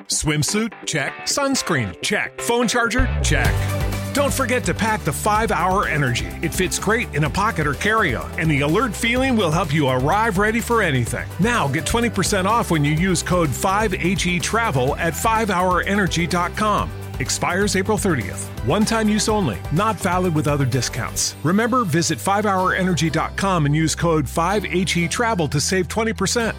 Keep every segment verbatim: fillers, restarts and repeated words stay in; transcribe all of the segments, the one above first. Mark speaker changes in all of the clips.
Speaker 1: Swimsuit? Check. Sunscreen? Check. Phone charger? Check. Don't forget to pack the five hour Energy. It fits great in a pocket or carry-on, and the alert feeling will help you arrive ready for anything. Now get twenty percent off when you use code five H E Travel at five hour energy dot com. Expires April thirtieth. One-time use only. Not valid with other discounts. Remember, visit five hour energy dot com and use code five H E Travel to save twenty percent.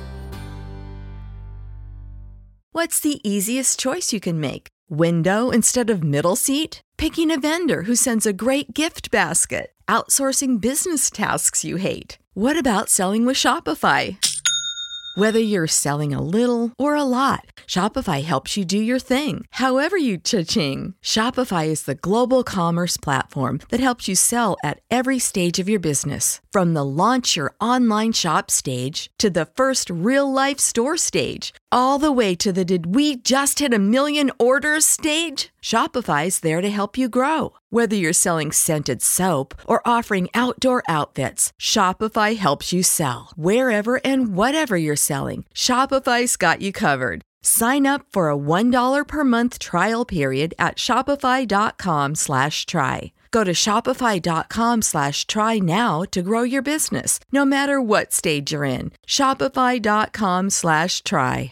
Speaker 2: What's the easiest choice you can make? Window instead of middle seat? Picking a vendor who sends a great gift basket? Outsourcing business tasks you hate? What about selling with Shopify? Whether you're selling a little or a lot, Shopify helps you do your thing, however you cha-ching. Shopify is the global commerce platform that helps you sell at every stage of your business. From the launch your online shop stage to the first real-life store stage, all the way to the did we just hit a million orders stage. Shopify's there to help you grow. Whether you're selling scented soap or offering outdoor outfits, Shopify helps you sell. Wherever and whatever you're selling, Shopify's got you covered. Sign up for a one dollar per month trial period at shopify.com slash try. Go to shopify.com slash try now to grow your business, no matter what stage you're in. Shopify.com slash try.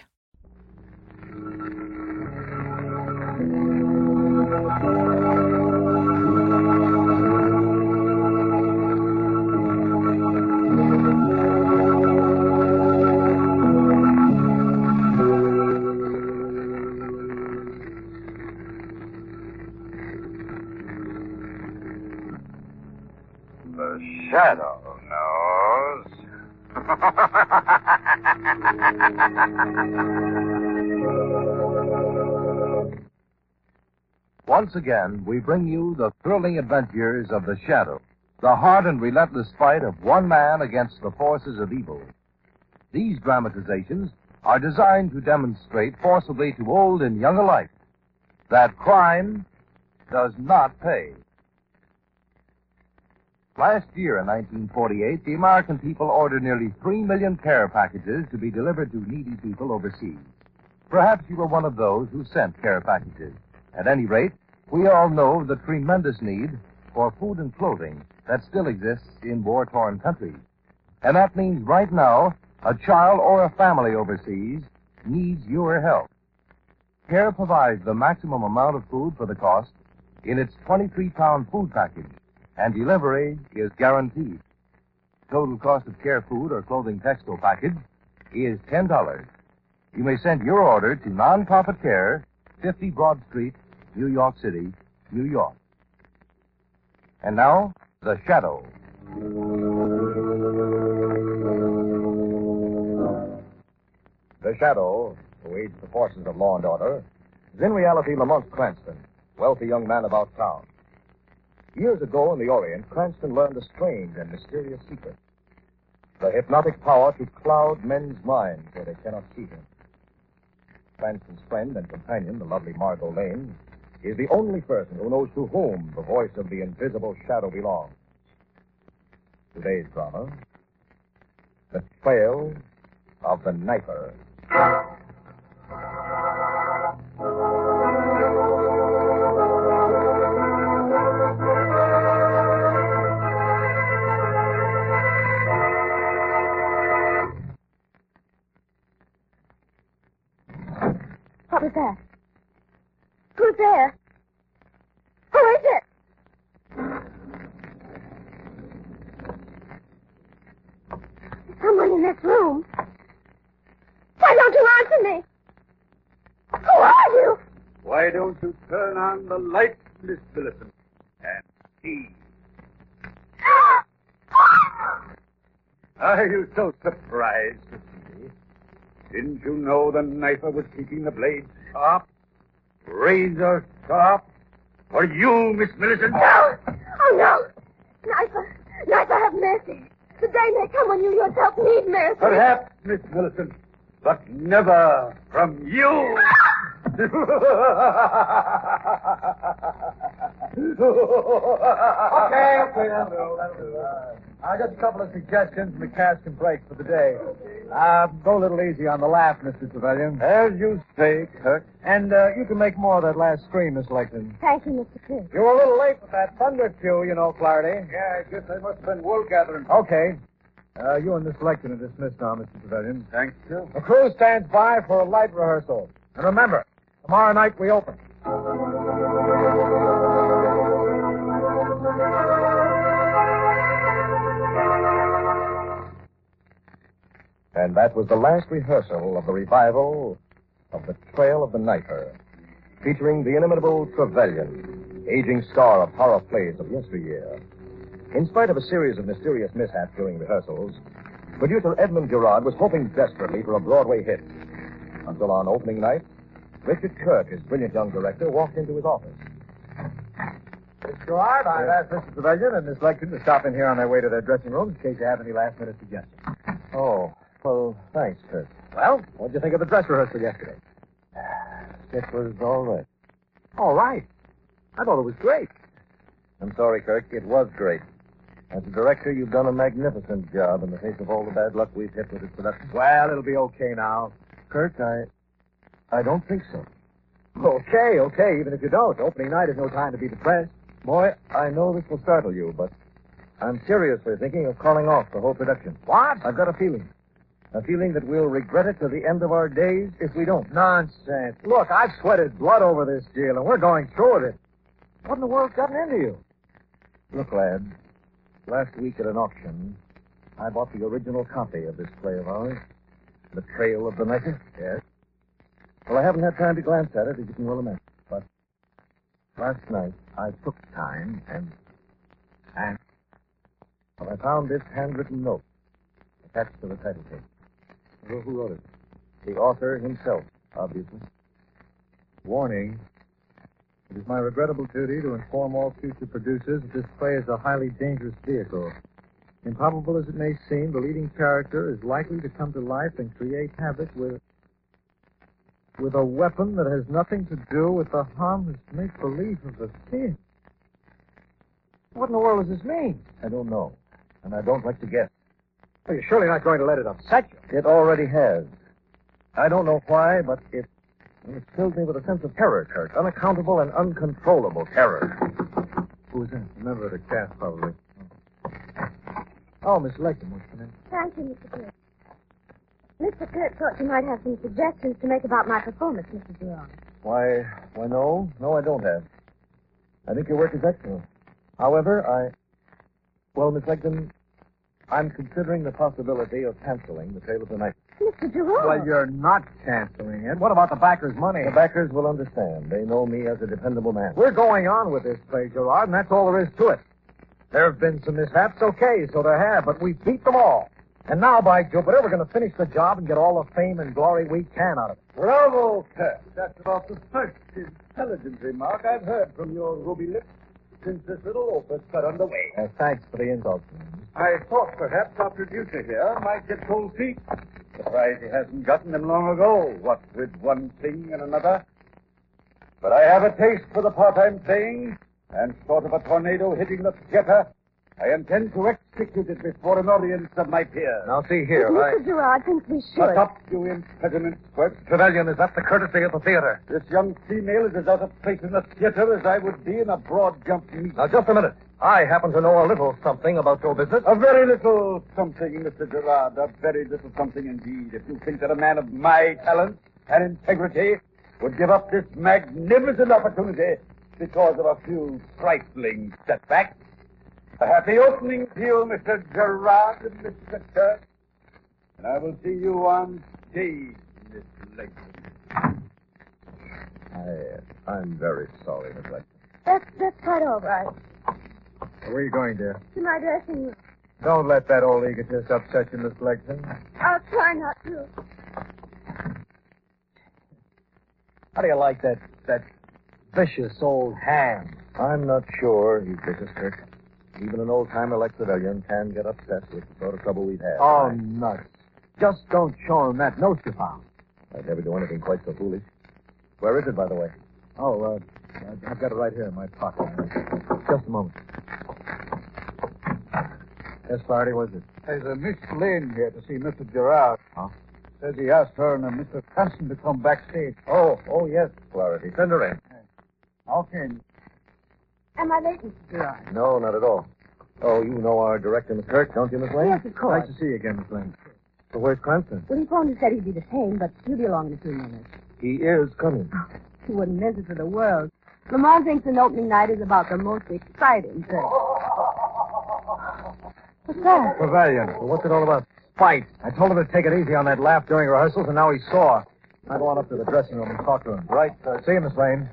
Speaker 3: Shadow knows.
Speaker 4: Once again, we bring you the thrilling adventures of the Shadow, the hard and relentless fight of one man against the forces of evil. These dramatizations are designed to demonstrate forcibly to old and young alike that crime does not pay. Last year, in nineteen forty-eight, the American people ordered nearly three million care packages to be delivered to needy people overseas. Perhaps you were one of those who sent care packages. At any rate, we all know the tremendous need for food and clothing that still exists in war-torn countries. And that means right now, a child or a family overseas needs your help. CARE provides the maximum amount of food for the cost in its twenty-three pound food package, and delivery is guaranteed. Total cost of CARE food or clothing textile package is ten dollars. You may send your order to Non-Profit Care, fifty Broad Street, New York City, New York. And now, The Shadow.
Speaker 5: The Shadow, who aids the forces of law and order, is in reality Lamont Cranston, wealthy young man about town. Years ago in the Orient, Cranston learned a strange and mysterious secret. The hypnotic power to cloud men's minds where they cannot see him. Cranston's friend and companion, the lovely Margot Lane, is the only person who knows to whom the voice of the invisible shadow belongs. Today's drama, The Trail of the Knifer.
Speaker 6: What was that? Who's there? Who is it? There's someone in this room. Why don't you answer me? Who are you?
Speaker 3: Why don't you turn on the light, Miss Millicent, and see? Are you so surprised to see me? Didn't you know the knifer was keeping the blade sharp? Razor sharp? For you, Miss Millicent?
Speaker 6: No! Oh, no! Knifer, Knifer, have mercy. The day may come when you yourself need mercy.
Speaker 3: Perhaps, Miss Millicent, but never from you.
Speaker 5: Okay, okay, that'll do, that'll do. Uh, uh, just a couple of suggestions and the cast can break for the day.
Speaker 7: Uh, go a little easy on the laugh, Mister Trevelyan.
Speaker 3: As you say, Kirk.
Speaker 7: And uh, you can make more of that last scream, Miss Lecton.
Speaker 6: Thank you, Mister Kirk.
Speaker 7: You were a little late with that thunder cue, you know, Clardy.
Speaker 3: Yeah, I guess I must have been wool gathering.
Speaker 7: Okay. Uh, you and Miss Lecton are dismissed now, Mister Trevelyan.
Speaker 3: Thank you.
Speaker 7: The crew stands by for a light rehearsal. And remember, tomorrow night we open.
Speaker 5: And that was the last rehearsal of the revival of The Trail of the Knifer, featuring the inimitable Trevelyan, aging star of horror plays of yesteryear. In spite of a series of mysterious mishaps during rehearsals, producer Edmund Gerard was hoping desperately for a Broadway hit. Until on opening night, Richard Kirk, his brilliant young director, walked into his office.
Speaker 7: Miss Gerard, I've asked Mister Trevelyan and Miss Lecton to stop in here on their way to their dressing rooms in case you have any last-minute suggestions.
Speaker 5: Oh, well, thanks, Kirk.
Speaker 7: Well, what'd you think of the dress rehearsal yesterday?
Speaker 5: It was all right.
Speaker 7: All right. I thought it was great.
Speaker 5: I'm sorry, Kirk. It was great. As a director, you've done a magnificent job in the face of all the bad luck we've hit with this production.
Speaker 7: Well, it'll be okay now.
Speaker 5: Kirk, I... I don't think so.
Speaker 7: Okay, okay, even if you don't. Opening night is no time to be depressed.
Speaker 5: Boy, I know this will startle you, but I'm seriously thinking of calling off the whole production.
Speaker 7: What?
Speaker 5: I've got a feeling. A feeling that we'll regret it to the end of our days if we don't.
Speaker 7: Nonsense. Look, I've sweated blood over this deal, and we're going through with it. What in the world's gotten into you?
Speaker 5: Look, lad, last week at an auction, I bought the original copy of this play of ours, The Trail of the Knifer.
Speaker 7: Yes?
Speaker 5: Well, I haven't had time to glance at it, as you can well imagine. But last night, I took time and... And? Well, I found this handwritten note attached to the title page.
Speaker 7: Who, who wrote it?
Speaker 5: The author himself, obviously.
Speaker 7: Warning. It is my regrettable duty to inform all future producers that this play is a highly dangerous vehicle. Improbable as it may seem, the leading character is likely to come to life and create havoc with... with a weapon that has nothing to do with the harmless make-believe of the kid. What in the world does this mean?
Speaker 5: I don't know, and I don't like to guess.
Speaker 7: Well, you're surely not going to let it upset you.
Speaker 5: It already has. I don't know why, but it, it fills me with a sense of terror, Kirk. Unaccountable and uncontrollable terror.
Speaker 7: Who is that? A member of the cast, probably. Oh, Miss Lecton wants to come in.
Speaker 6: Thank you, Mister Kirk. Mister Kirk thought you might have some suggestions to make about my performance, Mister Gerard.
Speaker 5: Why, why, no. No, I don't have. I think your work is excellent. However, I... Well, Miss Lecton, I'm considering the possibility of canceling The Trail of the Knifer.
Speaker 6: Mister Gerard.
Speaker 7: Well, you're not canceling it. What about the backers' money?
Speaker 5: The backers will understand. They know me as a dependable man.
Speaker 7: We're going on with this play, Gerard, and that's all there is to it. There have been some mishaps, okay, so there have, but we beat them all. And now, by Jupiter, we're going to finish the job and get all the fame and glory we can out of it.
Speaker 3: Bravo, Kirk. That's about the first intelligent remark I've heard from your ruby lips since this little opus got underway.
Speaker 7: Uh, thanks for the insult.
Speaker 3: I thought perhaps our producer here might get cold feet. Surprised he hasn't gotten them long ago, what with one thing and another. But I have a taste for the part I'm playing, and short of a tornado hitting the theater, I intend to execute it before an audience of my peers.
Speaker 7: Now, see here,
Speaker 6: Mister
Speaker 7: I...
Speaker 6: Gerard thinks we should.
Speaker 3: Shut up, you impediment squirt.
Speaker 7: Trevelyan, is that the courtesy of the theater?
Speaker 3: This young female is as out of place in the theater as I would be in a broad jump meet.
Speaker 5: Now, just a minute. I happen to know a little something about show business.
Speaker 3: A very little something, Mister Gerard. A very little something indeed. If you think that a man of my talents and integrity would give up this magnificent opportunity because of a few trifling setbacks. A happy opening to you, Mister Gerard and Mister Kirk. And I will see you on stage, Miss Lecton.
Speaker 5: I, I'm very sorry, Miss Lecton.
Speaker 6: That's, that's quite all right.
Speaker 7: Where are you going, dear?
Speaker 6: To my dressing room.
Speaker 7: Don't let that old egotist upset you, Miss Lecton.
Speaker 6: I'll try not to.
Speaker 7: How do you like that, that vicious old ham?
Speaker 5: I'm not sure he's vicious, Kirk. Even an old-timer like Trevelyan can get upset with the sort of trouble we've had.
Speaker 7: Oh,
Speaker 5: I,
Speaker 7: nuts. Just don't show him that note you found.
Speaker 5: I'd never do anything quite so foolish. Where is it, by the way?
Speaker 7: Oh, uh, I've got it right here in my pocket. Just a moment. Yes, Flaherty, what is it?
Speaker 3: There's a Miss Lane here to see Mister Gerard.
Speaker 5: Huh?
Speaker 3: Says he asked her and uh, Mister Cranston to come backstage.
Speaker 5: Oh, oh, yes, Flaherty. Send her in.
Speaker 3: Okay.
Speaker 6: Am I late, Mister Gerard?
Speaker 5: No, not at all. Oh, you know our director, Miss Kirk, don't you, Miss Lane?
Speaker 6: Yes, of course.
Speaker 7: Nice to see you again, Miss Lane.
Speaker 5: So where's Cranston?
Speaker 6: Well, he phoned and said he'd be the same, but he'll be along in a few minutes.
Speaker 5: He is coming.
Speaker 6: He wouldn't miss it for the world. Lamont thinks an opening night is about the most exciting thing. What's that?
Speaker 7: Trevelyan.
Speaker 5: Well, what's it all about?
Speaker 7: Fight. I told him to take it easy on that laugh during rehearsals, and now he's sore. I'll go on up to the dressing room and talk to him.
Speaker 5: Right.
Speaker 7: Uh, see you, Miss Lane.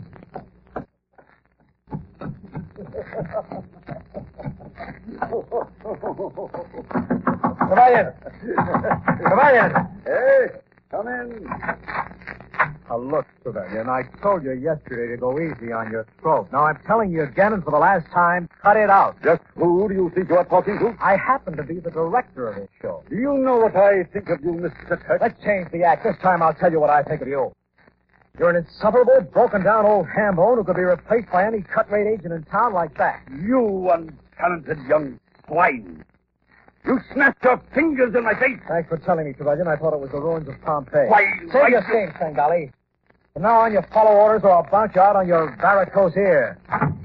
Speaker 5: Trevelyan! Trevelyan!
Speaker 3: Hey, come in.
Speaker 7: Now, look, Trevelyan, I told you yesterday to go easy on your throat. Now, I'm telling you again, and for the last time, cut it out.
Speaker 3: Just who do you think you are talking to?
Speaker 7: I happen to be the director of this show.
Speaker 3: Do you know what I think of you, Mister Kirk?
Speaker 7: Let's change the act. This time I'll tell you what I think of you. You're an insufferable, broken-down old ham-bone who could be replaced by any cut-rate agent in town like that.
Speaker 3: You untalented young swine. You snapped your fingers in my face.
Speaker 7: Thanks for telling me, Trevelyan. I thought it was the ruins of Pompeii.
Speaker 3: Why,
Speaker 7: Save
Speaker 3: why
Speaker 7: your
Speaker 3: you-
Speaker 7: sting, Sangali. From now on, you follow orders or I'll bounce you out on your varicose ear.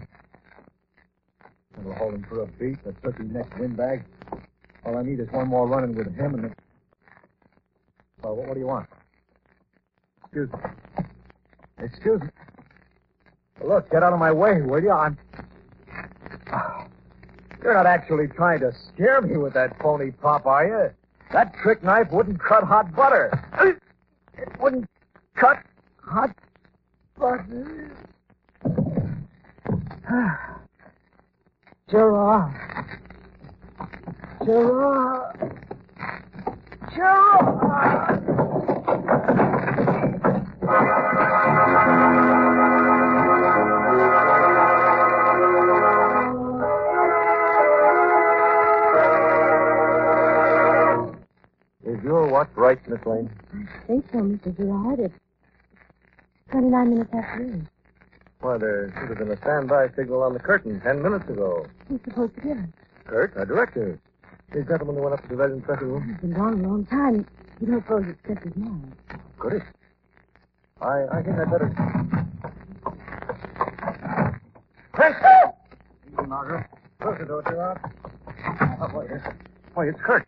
Speaker 7: We'll hold him for a beat. The turkey-necked windbag. All I need is one more run-in with him and... The... Well, what, what do you want? Excuse me. Excuse me. Well, look, get out of my way, will you? I'm... Oh, you're not actually trying to scare me with that phony pop, are you? That trick knife wouldn't cut hot butter. It wouldn't cut hot butter. Gerard. Gerard. Gerard.
Speaker 5: Is your watch right, Miss Lane?
Speaker 6: I think so, Mister Gerard. It's twenty-nine minutes after eight.
Speaker 5: Why, there should have been a standby signal on the curtain ten minutes ago.
Speaker 6: Who's supposed to get it?
Speaker 5: Kurt, our director. The gentleman who went up to the Trevelyan dressing room.
Speaker 6: He's been gone a long time. You don't suppose it's just his man.
Speaker 5: Could it? I, I think I'd better... Cranston!
Speaker 7: Easy, Margaret. Close the door, Gerard. Oh, boy, yes. Boy, it's Kurt.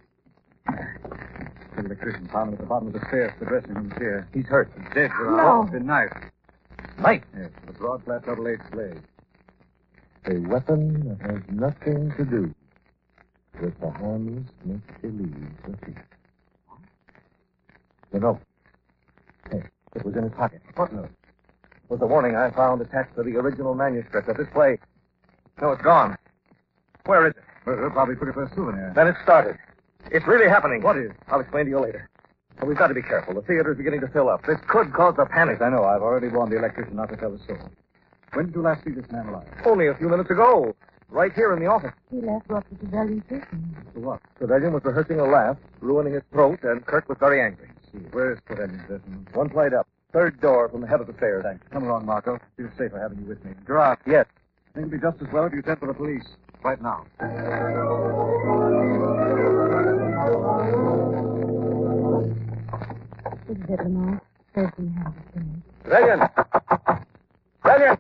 Speaker 7: The electrician found him at the bottom of the stairs to the dressing room chair. He's hurt. He's dead, Gerard.
Speaker 6: No.
Speaker 7: Oh, been knifed.
Speaker 5: Knife?
Speaker 7: Yes, with a broad, flat, double-edged blade.
Speaker 5: A weapon that has nothing to do with the harmless make-believe of it. The note. Hey, it was in his pocket. What note? It was the warning I found attached to the original manuscript of this play. No, it's gone. Where is it?
Speaker 7: Well, they'll probably took it for a souvenir.
Speaker 5: Then it started. It's really happening.
Speaker 7: What is?
Speaker 5: I'll explain to you later. But we've got to be careful. The theater is beginning to fill up. This could cause a panic.
Speaker 7: Yes, I know. I've already warned the electrician not to tell the soul. When did you last see this man alive?
Speaker 5: Only a few minutes ago. Right here in the office.
Speaker 6: He left what the Trevelyan prison.
Speaker 7: For what?
Speaker 5: Trevelyan was rehearsing a laugh, ruining his throat, and Kurt was very angry.
Speaker 7: See, where's Trevelyan's dressing room?
Speaker 5: One flight up. Third door from the head of the stairs.
Speaker 7: Thanks. Come along, Marco. Feel safer having you with me. Gerard,
Speaker 5: Yes.
Speaker 7: I think it'd be just as well if you sent for the police. Right now.
Speaker 6: This is it, Lamont. Third from the head of the stairs.
Speaker 5: Trevelyan! Trevelyan!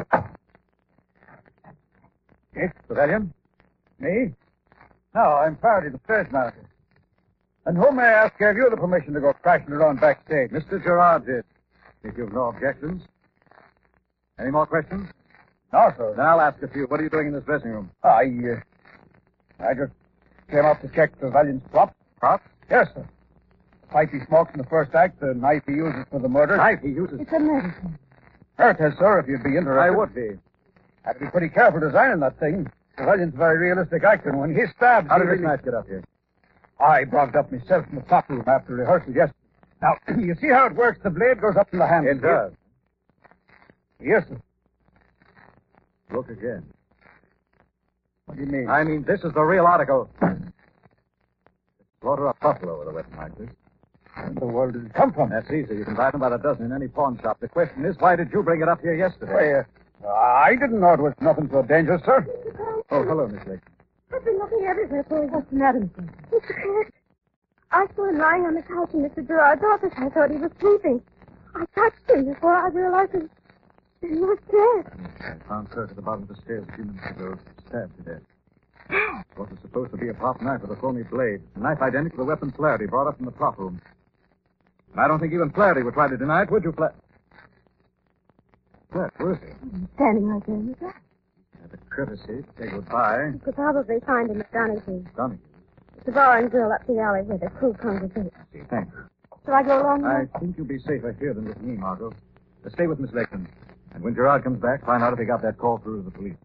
Speaker 3: Yes, Trevelyan? Me? No, I'm Faraday, the stage manager. And who, may I ask, gave you the permission to go crashing around backstage?
Speaker 7: Mister Gerard did. If you've no objections. Any more questions?
Speaker 3: No, sir.
Speaker 7: Then I'll ask a few. What are you doing in this dressing room?
Speaker 3: I, uh, I just came up to check Trevelyan's prop.
Speaker 7: Prop?
Speaker 3: Yes, sir. The pipe he smokes in the first act, the knife he uses for the murder.
Speaker 7: Knife he uses.
Speaker 6: It's a medicine.
Speaker 3: Hurt has, sir, if you'd be interested.
Speaker 7: I would be.
Speaker 3: Had to be pretty careful designing that thing. Trevelyan's a very realistic actor. When he stabs...
Speaker 7: How
Speaker 3: he
Speaker 7: did this
Speaker 3: really-
Speaker 7: knife get up here?
Speaker 3: I brought it up myself in the top room after rehearsal yesterday. Now, you see how it works? The blade goes up in the hand.
Speaker 7: It does.
Speaker 3: Yes, sir.
Speaker 7: Look again.
Speaker 3: What do you mean?
Speaker 7: I mean, this is the real article. Slaughter a buffalo with a weapon like this.
Speaker 3: Where in the world did it come from?
Speaker 7: That's easy. You can buy them by the dozen in any pawn shop. The question is, why did you bring it up here yesterday?
Speaker 3: Why, uh, I didn't know it was nothing so dangerous, sir.
Speaker 7: Oh, hello, Miss Lake.
Speaker 6: I I've been looking everywhere for you.
Speaker 8: What's the matter, Miss Lane?
Speaker 6: Mister Clark, I saw him lying on the couch in Mister Gerard's office. I thought he was sleeping. I touched him before I realized that he was dead.
Speaker 7: I found Kirk at the bottom of the stairs a few minutes ago, stabbed to death. What was supposed to be a prop knife with a phony blade. A knife identical to the weapon Flaherty brought up from the prop room. I don't think even Flaherty would try to deny it, would you, Flaherty? Flaherty, where is he?
Speaker 6: He's standing right there in the grass.
Speaker 7: Had the courtesy to say goodbye.
Speaker 6: You could probably find him at Donahue.
Speaker 7: Donahue.
Speaker 6: It's a bar and grill up the alley where the crew congregate.
Speaker 7: See, thanks.
Speaker 6: Shall I go along
Speaker 7: I
Speaker 6: with you?
Speaker 7: think you'll be safer here than with me, Margot. Uh, stay with Miss Lakeland. And when Gerard comes back, find out if he got that call through to the police.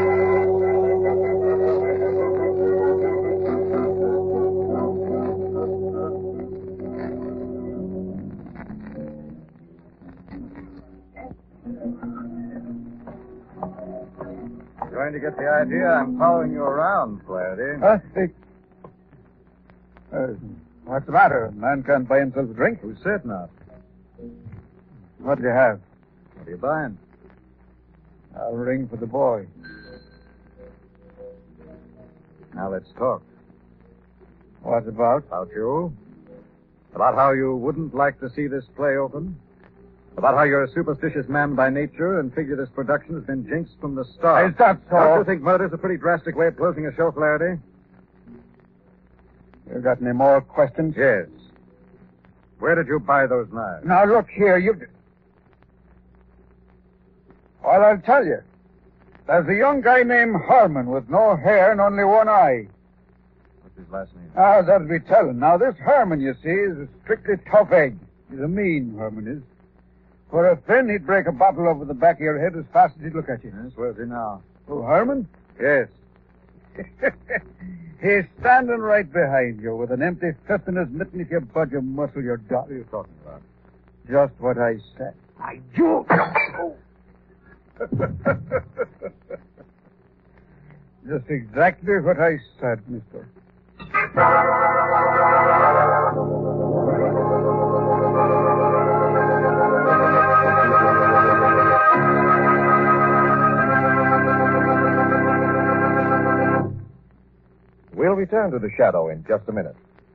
Speaker 7: Going to get the idea I'm following you around, Flaherty.
Speaker 3: Huh? Hey. Uh, what's the matter? A man can't buy himself a drink.
Speaker 7: Who said not?
Speaker 3: What do you have?
Speaker 7: What are you buying?
Speaker 3: I'll ring for the boy.
Speaker 7: Now let's talk.
Speaker 3: What about?
Speaker 7: About you. About how you wouldn't like to see this play open. About how you're a superstitious man by nature and figure this production has been jinxed from the start.
Speaker 3: Is that so?
Speaker 7: Don't you think murder's a pretty drastic way of closing a show, Flaherty?
Speaker 3: You got any more questions?
Speaker 7: Yes. Where did you buy those knives?
Speaker 3: Now, look here, you... Well, I'll tell you. There's a young guy named Herman with no hair and only one eye.
Speaker 7: What's his last name?
Speaker 3: Ah, that'll be telling. Now, this Herman, you see, is a strictly tough egg. He's a mean Herman is. For a fin, he'd break a bottle over the back of your head as fast as he'd look at you.
Speaker 7: Yes, where's he now?
Speaker 3: Oh, Herman?
Speaker 7: Yes.
Speaker 3: He's standing right behind you with an empty fist in his mitten. If you budge a muscle, you're done.
Speaker 7: What are you talking about?
Speaker 3: Just what I said. I do. Just exactly what I said, mister.
Speaker 5: We'll return to the shadow in just a minute.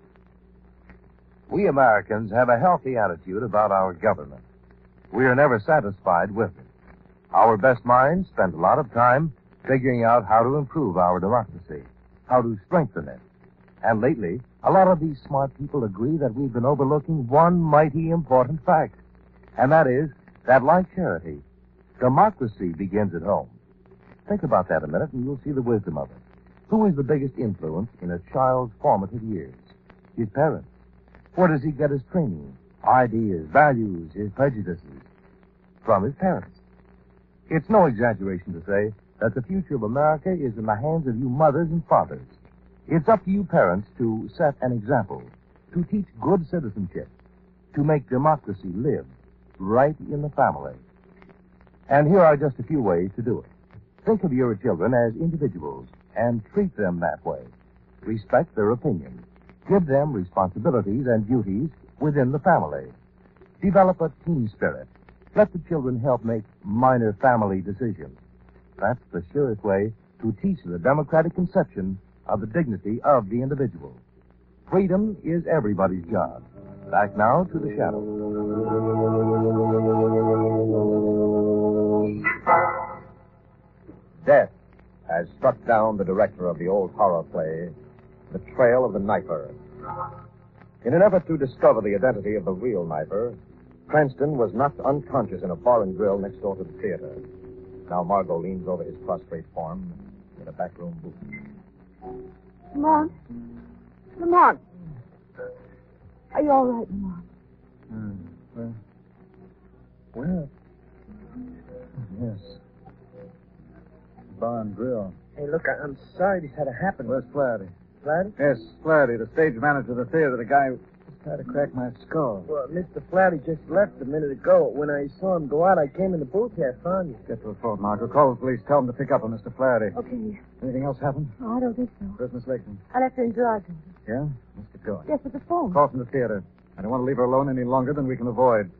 Speaker 4: We Americans have a healthy attitude about our government. We are never satisfied with it. Our best minds spend a lot of time figuring out how to improve our democracy, how to strengthen it. And lately, a lot of these smart people agree that we've been overlooking one mighty important fact. And that is that, like charity, democracy begins at home. Think about that a minute and you'll see the wisdom of it. Who is the biggest influence in a child's formative years? His parents. Where does he get his training, ideas, values, his prejudices? From his parents. It's no exaggeration to say that the future of America is in the hands of you mothers and fathers. It's up to you parents to set an example, to teach good citizenship, to make democracy live right in the family. And here are just a few ways to do it. Think of your children as individuals and treat them that way. Respect their opinions. Give them responsibilities and duties within the family. Develop a team spirit. Let the children help make minor family decisions. That's the surest way to teach the democratic conception of the dignity of the individual. Freedom is everybody's job. Back now to the shadow.
Speaker 5: Death has struck down the director of the old horror play, The Trail of the Knifer. In an effort to discover the identity of the real Knifer, Cranston was knocked unconscious in a bar and grill next door to the theater. Now Margot leans over his prostrate form in a backroom booth.
Speaker 6: Lamont. Lamont. Are you all right, Lamont?
Speaker 7: Hmm. Well, well. Yes. Bar and grill.
Speaker 8: Hey, look, I- I'm sorry this had to happen.
Speaker 7: Where's Flaherty?
Speaker 8: Flaherty?
Speaker 7: Yes, Flaherty, the stage manager of the theater, the guy who tried to crack my skull.
Speaker 8: Well, Mister Flaherty just left a minute ago. When I saw him go out, I came in the booth here, found you.
Speaker 7: Get to the phone, Margot. Call the police. Tell them to pick up on Mister Flaherty.
Speaker 6: Okay.
Speaker 7: Anything else happened?
Speaker 6: Oh, I don't think so.
Speaker 7: Where's Miss Lakeland?
Speaker 6: I left her in Gerard's.
Speaker 7: Yeah? Let's get going.
Speaker 6: Yes, with the phone.
Speaker 7: Call from the theater. I don't want to leave her alone any longer than we can avoid.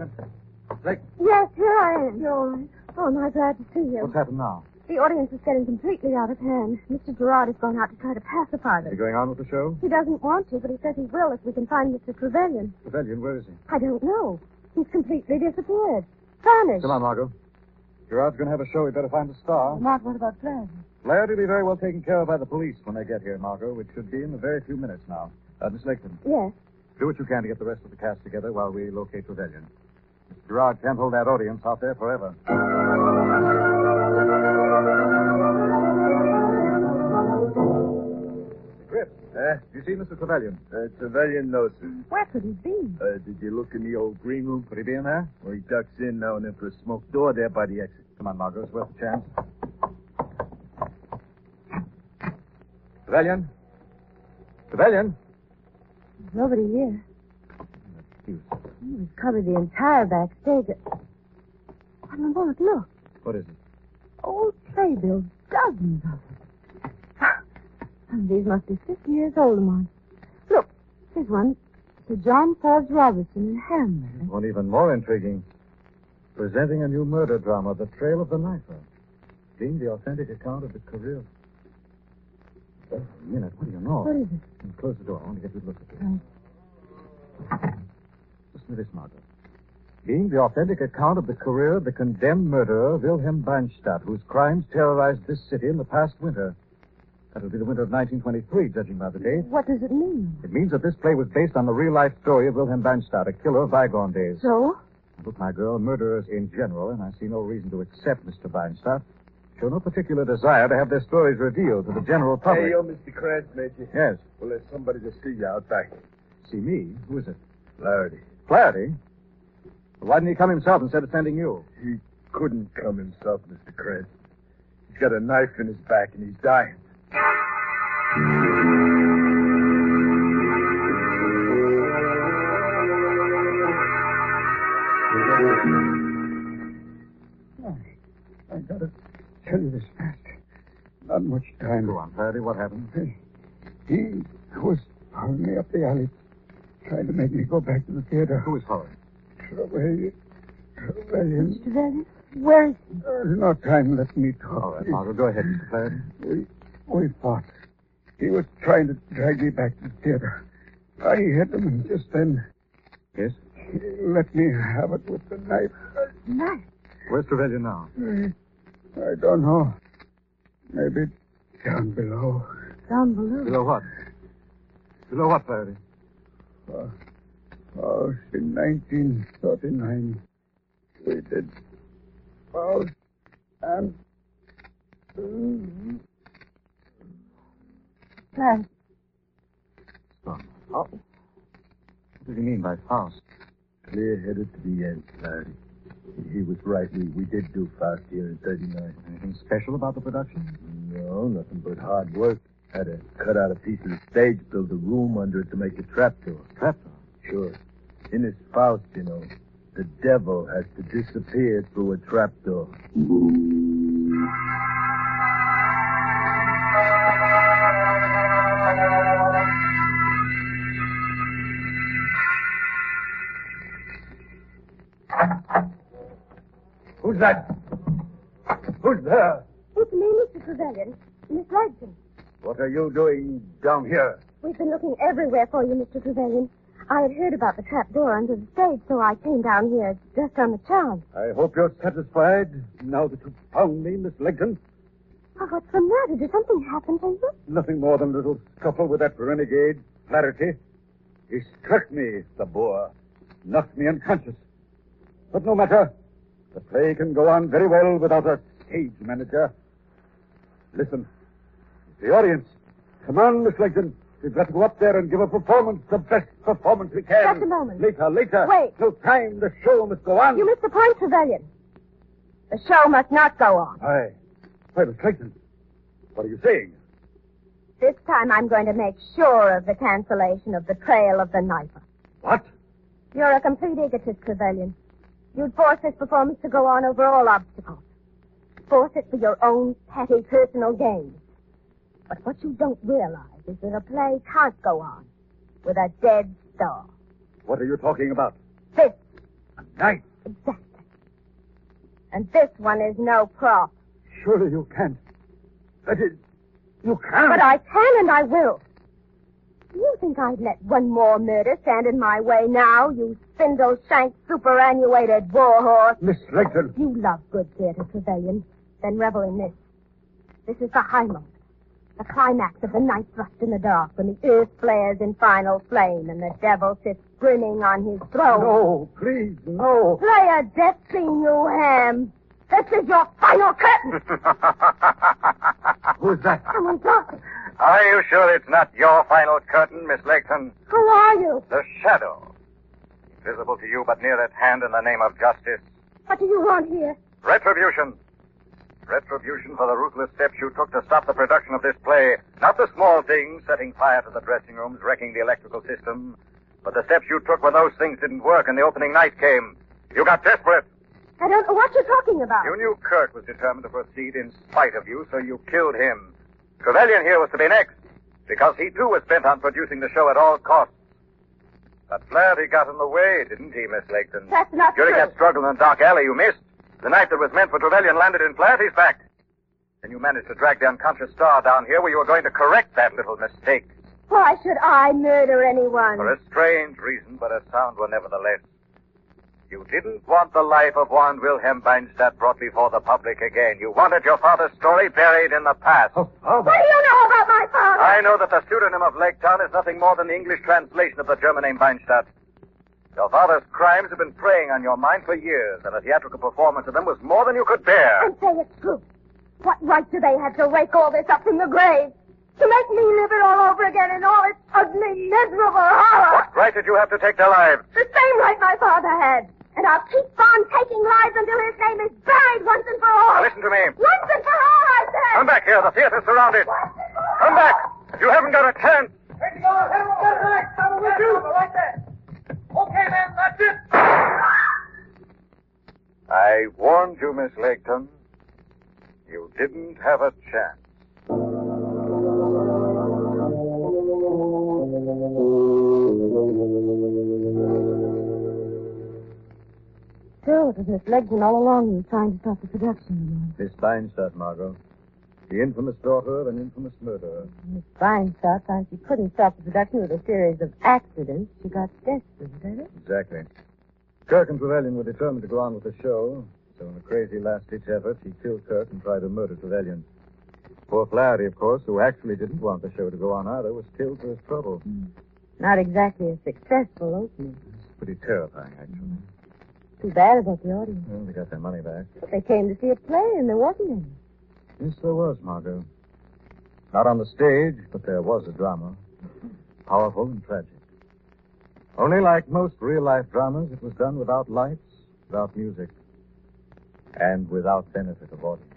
Speaker 7: Slayton. Slayton.
Speaker 6: Yes, here I am. You're all right. Oh, am I glad to see you.
Speaker 7: What's happened now?
Speaker 6: The audience is getting completely out of hand. Mister Gerard has gone out to try to pacify
Speaker 7: Is he
Speaker 6: them.
Speaker 7: going on with the show?
Speaker 6: He doesn't want to, but he says he will if we can find Mister Trevelyan.
Speaker 7: Trevelyan, where is he?
Speaker 6: I don't know. He's completely disappeared. Vanished.
Speaker 7: Come on, Margot. Gerard's going to have a show. We better find a star.
Speaker 6: Mark, what about Flaherty?
Speaker 7: Flaherty will be very well taken care of by the police when they get here, Margot, which should be in a very few minutes now. Uh, Miss Laketon,
Speaker 6: Yes.
Speaker 7: do what you can to get the rest of the cast together while we locate Trevelyan. Mister Gerard can't hold that audience out there forever. Chris, uh, you see Mister Trevelyan?
Speaker 9: Uh, Trevelyan, no, sir.
Speaker 6: Where could he be?
Speaker 9: Uh, did you look in the old green room?
Speaker 7: Could he be in there?
Speaker 9: Well, he ducks in now and then for a smoke door there by the exit.
Speaker 7: Come on, Margot. It's worth a chance. Trevelyan? Trevelyan?
Speaker 6: There's nobody here.
Speaker 7: Excuse.
Speaker 6: We've covered the entire backstage. Oh, no, look, look.
Speaker 7: What is it?
Speaker 6: Old playbills, dozens of them. And these must be fifty years old, Lamont. Look, here's one. Sir John Forbes Robertson in Hamlet.
Speaker 7: One even more intriguing. Presenting a new murder drama, The Trail of the Knifer. Being the authentic account of the career. Wait a minute, what do you know?
Speaker 6: What is it?
Speaker 7: Close the door. I want to get a good look at this.
Speaker 6: Right.
Speaker 7: Listen to this, Margot. Being the authentic account of the career of the condemned murderer, Wilhelm Beinstadt, whose crimes terrorized this city in the past winter. That would be the winter of nineteen twenty-three, judging by the date.
Speaker 6: What does it mean?
Speaker 7: It means that this play was based on the real-life story of Wilhelm Beinstadt, a killer of bygone days.
Speaker 6: So?
Speaker 7: Look, my girl, murderers in general, and I see no reason to accept Mister Beinstadt, show no particular desire to have their stories revealed to the general public.
Speaker 9: Hey, yo, Mister Krantz, Major.
Speaker 7: Yes.
Speaker 9: Well, there's somebody to see you out back.
Speaker 7: See me? Who is it?
Speaker 9: Flaherty.
Speaker 7: Flaherty? Well, why didn't he come himself instead of sending you?
Speaker 9: He couldn't come himself, Mister Krantz. He's got a knife in his back and he's dying.
Speaker 3: I gotta tell you this fast. Not much time.
Speaker 7: Go on, Flaherty. What happened?
Speaker 3: He was following me up the alley, trying to make me go back to the theater.
Speaker 7: Who is following?
Speaker 3: Trevelyan. Trevelyan.
Speaker 6: Mister Trevelyan? Where is he?
Speaker 3: There's no time. Let me talk.
Speaker 7: All right, Margot, go ahead, Mister Flaherty.
Speaker 3: We, we fought. He was trying to drag me back to the theater. I hit him, and just then
Speaker 7: Yes?
Speaker 3: he let me have it with the knife.
Speaker 6: Knife.
Speaker 7: Where's Trevelyan now?
Speaker 3: I, I don't know. Maybe down below.
Speaker 6: Down below.
Speaker 7: Below what? Below what, Flaherty?
Speaker 3: Uh, oh, in nineteen thirty-nine, we did Faust and...
Speaker 6: Flaherty.
Speaker 7: Stop. Oh. What does he mean by Faust?
Speaker 9: Clear-headed to the end, Flaherty. He was right. We, we did do Faust here in thirty-nine.
Speaker 7: Anything special about the production?
Speaker 9: No, nothing but hard work. Had to cut out a piece of the stage, build a room under it to make a trapdoor.
Speaker 7: Trapdoor?
Speaker 9: Sure. In his Faust, you know, the devil has to disappear through a trapdoor.
Speaker 3: Who's that? Who's there?
Speaker 6: It's me, Mister Trevelyan. Miss Ragson.
Speaker 3: What are you doing down here?
Speaker 6: We've been looking everywhere for you, Mister Trevelyan. I had heard about the trap door under the stage, so I came down here just on the chance.
Speaker 3: I hope you're satisfied now that you've found me, Miss Legton.
Speaker 6: Oh, what's the matter? Did something happen to you?
Speaker 3: Nothing more than a little scuffle with that renegade, Flaherty. He struck me, the boar. Knocked me unconscious. But no matter. The play can go on very well without a stage manager. Listen. The audience. Come on, Miss Legton. We've got to go up there and give a performance, the best performance we can.
Speaker 6: Just a moment.
Speaker 3: Later, later.
Speaker 6: Wait.
Speaker 3: No time. The show must go on.
Speaker 6: You missed the point, Trevelyan. The show must not go on.
Speaker 3: Aye. Why, Miss Legton, what are you saying?
Speaker 6: This time I'm going to make sure of the cancellation of the Trail of the Knifer.
Speaker 3: What?
Speaker 6: You're a complete egotist, Trevelyan. You'd force this performance to go on over all obstacles. Force it for your own petty personal gain. But what you don't realize is that a play can't go on with a dead star.
Speaker 3: What are you talking about?
Speaker 6: This.
Speaker 3: A Knight.
Speaker 6: Exactly. And this one is no prop.
Speaker 3: Surely you can't. That is, you can't.
Speaker 6: But I can and I will. Do you think I'd let one more murder stand in my way now, you spindle-shanked, superannuated warhorse?
Speaker 3: Miss Legton.
Speaker 6: You love good theater, Trevelyan. Then revel in this. This is the high moment. The climax of the night thrust in the dark when the earth flares in final flame and the devil sits grinning on his throne.
Speaker 3: No, please, no.
Speaker 6: Play a death scene, you ham. This is your final curtain.
Speaker 3: Who's that?
Speaker 6: Someone talking.
Speaker 10: Are you sure it's not your final curtain, Miss Legton?
Speaker 6: Who are you?
Speaker 10: The Shadow. Invisible to you, but near at hand in the name of justice.
Speaker 6: What do you want here?
Speaker 10: Retribution. Retribution for the ruthless steps you took to stop the production of this play. Not the small things, setting fire to the dressing rooms, wrecking the electrical system, but the steps you took when those things didn't work and the opening night came. You got desperate.
Speaker 6: I don't know what you're talking about.
Speaker 10: You knew Kirk was determined to proceed in spite of you, so you killed him. Trevelyan here was to be next, because he too was bent on producing the show at all costs. But Flaherty got in the way, didn't he, Miss Legton?
Speaker 6: That's not
Speaker 10: During
Speaker 6: true.
Speaker 10: that struggle in the dark alley you missed, the knife that was meant for Trevelyan landed in Flaherty's back. And you managed to drag the unconscious star down here where you were going to correct that little mistake.
Speaker 6: Why should I murder anyone?
Speaker 10: For a strange reason, but a sound one nevertheless. You didn't want the life of Juan Wilhelm Beinstadt brought before the public again. You wanted your father's story buried in the past.
Speaker 3: Oh, oh,
Speaker 6: What do you know about my father?
Speaker 10: I know that the pseudonym of Lake Town is nothing more than the English translation of the German name Beinstadt. Your father's crimes have been preying on your mind for years, and a theatrical performance of them was more than you could bear.
Speaker 6: And say it's true. What right do they have to rake all this up from the grave? To make me live it all over again in all its ugly, miserable horror?
Speaker 10: What right did you have to take their lives?
Speaker 6: The same right my father had. And I'll keep on taking lives until his name is buried once and for all.
Speaker 10: Now listen to me.
Speaker 6: Once and for all, I said.
Speaker 10: Come back here. The theater's surrounded. Come back. You haven't got a chance.
Speaker 3: Right there. Okay, man, that's it.
Speaker 10: I warned you, Miss Legton. You didn't have a chance.
Speaker 6: So it was Miss Legton all along who was trying to stop the production.
Speaker 7: Miss Beinstadt, Margot. The infamous daughter of an infamous murderer.
Speaker 6: Miss Beinstadt found she couldn't stop the production with a series of accidents. She got desperate, is that it?
Speaker 7: Exactly. Kirk and Trevelyan were determined to go on with the show, so in a crazy last-ditch effort, she killed Kirk and tried to murder Trevelyan. Poor Flaherty, of course, who actually didn't want the show to go on either, was killed for his trouble.
Speaker 6: Mm. Not exactly a successful opening.
Speaker 7: It's pretty terrifying, actually.
Speaker 6: Mm. Too bad about the audience.
Speaker 7: Well, they got their money back.
Speaker 6: But they came to see a play, and there wasn't any.
Speaker 7: Yes, there was, Margot. Not on the stage, but there was a drama. Powerful and tragic. Only like most real-life dramas, it was done without lights, without music, and without benefit of audience.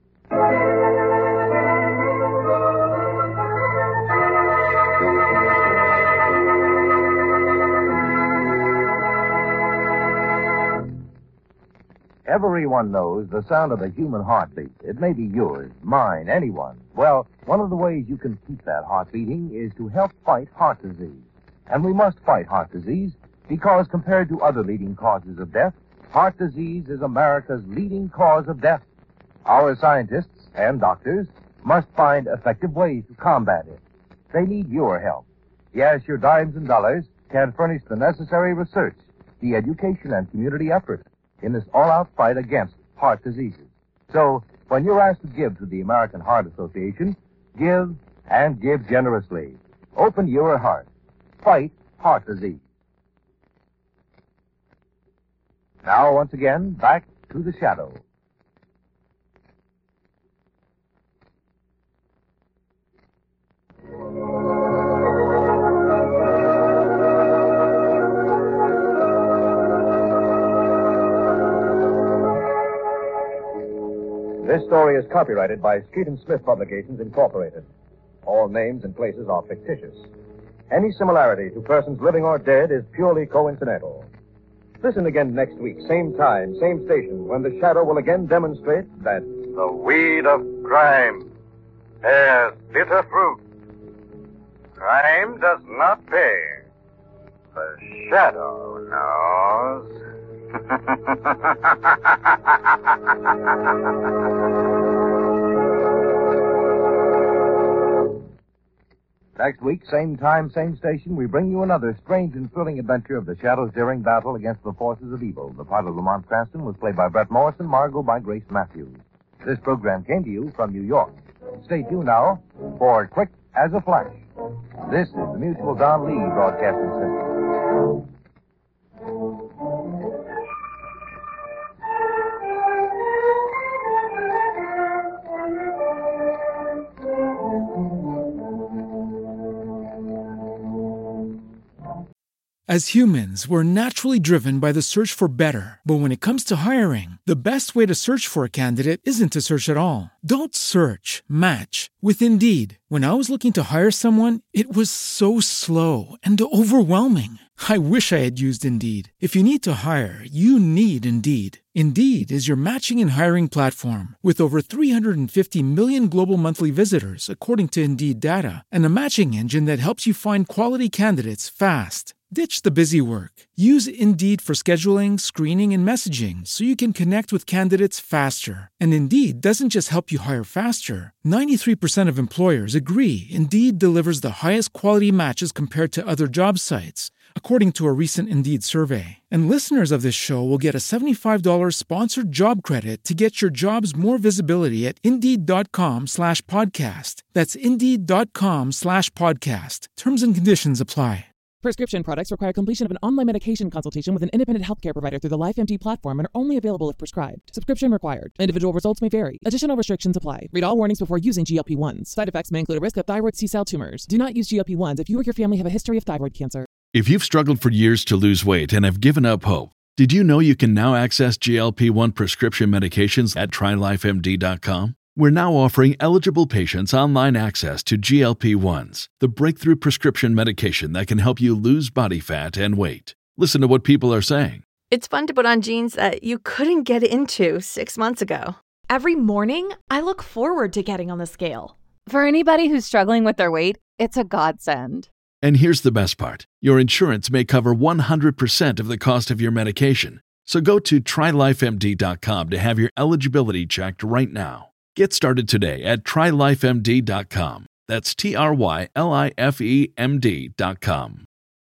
Speaker 4: Everyone knows the sound of the human heartbeat. It may be yours, mine, anyone. Well, one of the ways you can keep that heart beating is to help fight heart disease. And we must fight heart disease because compared to other leading causes of death, heart disease is America's leading cause of death. Our scientists and doctors must find effective ways to combat it. They need your help. Yes, your dimes and dollars can furnish the necessary research, the education and community effort in this all-out fight against heart diseases. So, when you're asked to give to the American Heart Association, give and give generously. Open your heart. Fight heart disease. Now, once again, back to the Shadow.
Speaker 5: This story is copyrighted by Street and Smith Publications, Incorporated. All names and places are fictitious. Any similarity to persons living or dead is purely coincidental. Listen again next week, same time, same station, when the Shadow will again demonstrate that
Speaker 10: The weed of crime bears bitter fruit. Crime does not pay. The Shadow knows.
Speaker 4: Next week, same time, same station, we bring you another strange and thrilling adventure of the Shadow's daring battle against the forces of evil. The part of Lamont Cranston was played by Brett Morrison, Margot by Grace Matthews. This program came to you from New York. Stay tuned now for Quick as a Flash. This is the Mutual Don Lee Broadcasting System.
Speaker 11: As humans, we're naturally driven by the search for better. But when it comes to hiring, the best way to search for a candidate isn't to search at all. Don't search, match with Indeed. When I was looking to hire someone, it was so slow and overwhelming. I wish I had used Indeed. If you need to hire, you need Indeed. Indeed is your matching and hiring platform with over three hundred fifty million global monthly visitors, according to Indeed data, and a matching engine that helps you find quality candidates fast. Ditch the busy work. Use Indeed for scheduling, screening, and messaging so you can connect with candidates faster. And Indeed doesn't just help you hire faster. ninety-three percent of employers agree Indeed delivers the highest quality matches compared to other job sites, according to a recent Indeed survey. And listeners of this show will get a seventy-five dollars sponsored job credit to get your jobs more visibility at Indeed.com slash podcast. That's Indeed.com slash podcast. Terms and conditions apply.
Speaker 12: Prescription products require completion of an online medication consultation with an independent healthcare provider through the LifeMD platform and are only available if prescribed. Subscription required. Individual results may vary. Additional restrictions apply. Read all warnings before using G L P one s. Side effects may include a risk of thyroid C-cell tumors. Do not use G L P one s if you or your family have a history of thyroid cancer.
Speaker 13: If you've struggled for years to lose weight and have given up hope, did you know you can now access G L P one prescription medications at try life M D dot com? We're now offering eligible patients online access to G L P one s, the breakthrough prescription medication that can help you lose body fat and weight. Listen to what people are saying.
Speaker 2: It's fun to put on jeans that you couldn't get into six months ago.
Speaker 14: Every morning, I look forward to getting on the scale.
Speaker 15: For anybody who's struggling with their weight, it's a godsend.
Speaker 13: And here's the best part. Your insurance may cover one hundred percent of the cost of your medication. So go to try life M D dot com to have your eligibility checked right now. Get started today at try life M D dot com. That's T R Y L I F E M D dot com.